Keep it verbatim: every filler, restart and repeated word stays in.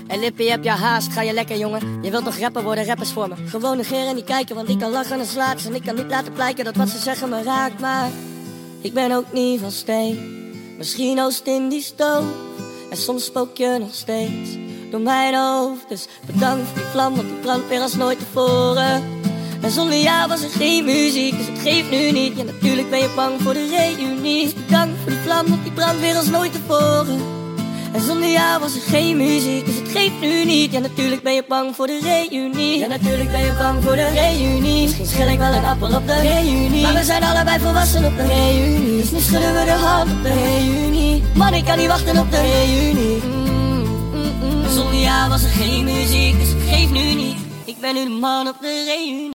En Lippie, je hebt je haast, ga je lekker jongen. Je wilt nog rapper worden, rappers voor me. Gewoon negeren en niet kijken, want ik kan lachen en slagen. En ik kan niet laten blijken dat wat ze zeggen me raakt. Maar ik ben ook niet van steen. Misschien oost in die stoof. En soms spook je nog steeds door mijn hoofd. Dus bedankt voor die vlam, want die brandt weer als nooit tevoren. En zonder jou was er geen muziek, dus het geeft nu niet. Ja, natuurlijk ben je bang voor de reunie. Dus bedankt voor die vlam, want die brandt weer als nooit tevoren. En zonder jou was er geen muziek, dus het geeft nu niet. Ja, natuurlijk ben je bang voor de reunie. Ja, natuurlijk ben je bang voor de reunie. Misschien schil ik wel een appel op de reunie. Maar we zijn allebei volwassen op de reunie. Dus nu schudden we de hand op de reunie. Man, ik kan niet wachten op de reunie. mm, mm, mm. Zonder jou was er geen muziek, dus het geeft nu niet. Ik ben nu de man op de reunie.